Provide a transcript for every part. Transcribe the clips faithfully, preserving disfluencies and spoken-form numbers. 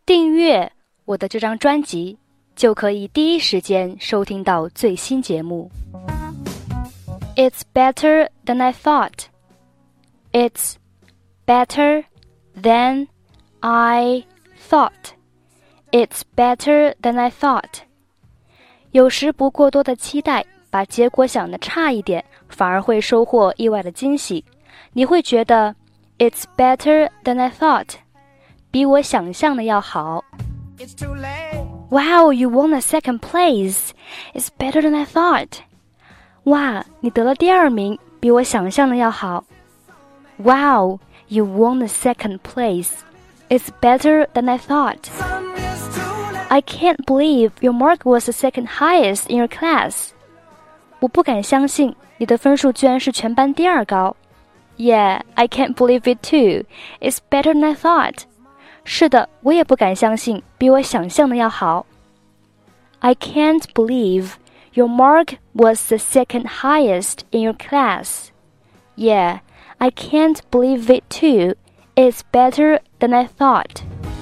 订阅我的这张专辑，就可以第一时间收听到最新节目。It's better than I thought. It's better than I thought. It's better than I thought. 有时不过多的期待，把结果想得差一点，反而会收获意外的惊喜。你会觉得 It's better than I thought. 比我想象的要好。Wow, you won the second place. It's better than I thought. 哇，你得了第二名，比我想象的要好。Wow, you won the second place. It's better than I thought. I can't believe your mark was the second highest in your class. 我不敢相信你的分数居然是全班第二高。Yeah, I can't believe it too. It's better than I thought. 是的，我也不敢相信，比我想象的要好。I can't believe your mark was the second highest in your class. Yeah, I can't believe it too. It's better than I thought.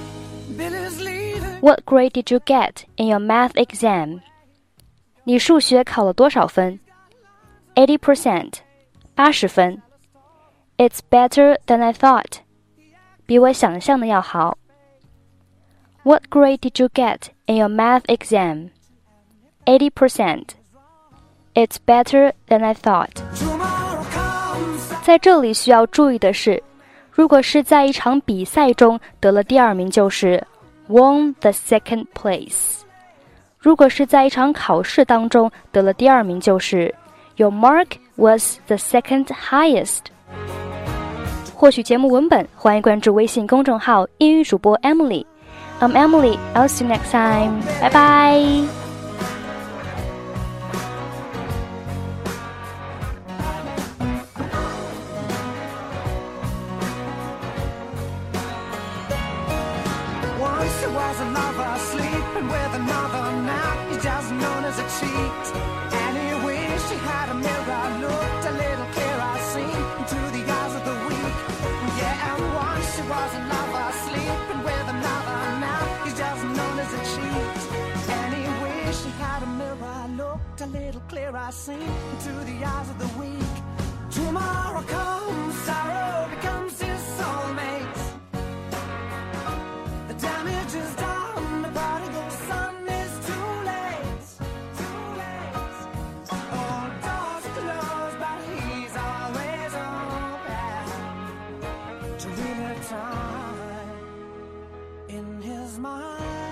What grade did you get in your math exam? 你数学考了多少分 ？eighty percent, 八十分。It's better than I thought. 比我想象的要好。What grade did you get in your math exam? eighty percent. It's better than I thought. 在这里需要注意的是，如果是在一场比赛中得了第二名，就是 won the second place. 如果是在一场考试当中得了第二名，就是 your mark was the second highest. 获取节目文本，欢迎关注微信公众号英语主播 Emily. I'm Emily. I'll see you next time. Bye bye. Once there was a lover sleeping with another, now he's just known as a cheat. And he wished he had a mirror, looked a little clearer, seen into the eyes of the weak. Yeah, and once there was a lover sleeping with another, now he's just known as a cheat. And he wished he had a mirror, looked a little clearer, seen into the eyes of the weak. Tomorrow comes, sorrow becomes his soulmate. The damage is done, the prodigal son is too late, too late. All doors are closed, but he's always open to relive time in his mind.